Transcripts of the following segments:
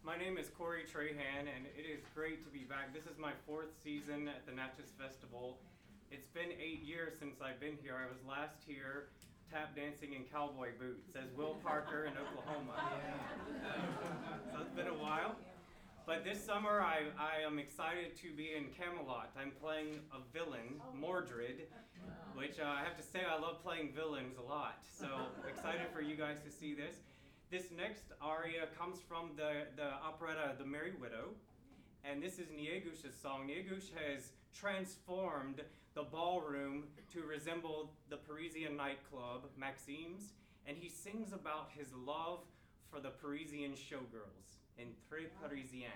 My name is Corey Trahan, and it is great to be back. This is my 4th season at the Natchez Festival. It's been 8 years since I've been here. I was last here tap dancing in cowboy boots as Will Parker in Oklahoma. So it's been a while. But this summer, I am excited to be in Camelot. I'm playing a villain, Mordred, which I have to say I love playing villains a lot. So excited for you guys to see this. This next aria comes from the operetta The Merry Widow, and this is Niegush's song. Niegush has transformed the ballroom to resemble the Parisian nightclub, Maxime's, and he sings about his love for the Parisian showgirls in Très Parisien.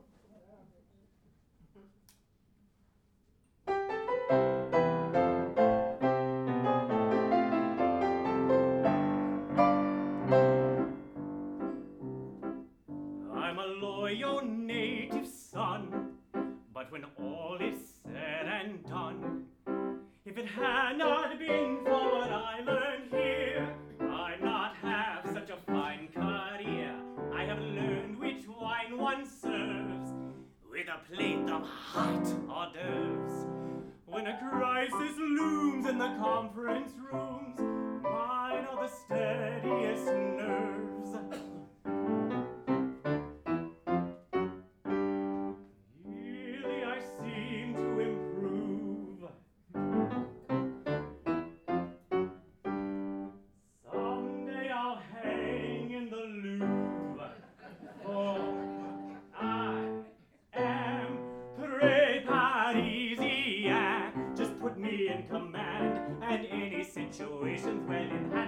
I'm a loyal native son, but when all is said and done, if it had not been for what I learned here, I'd not have such a fine career. I have learned which wine one serves with a plate of hot hors d'oeuvres. When a crisis looms in the conference rooms, mine are the steadiest nerves. Really, I seem to improve. Someday I'll hang in the Louvre, for I am très Parisien. Just put me in command, and any situation's well in hand.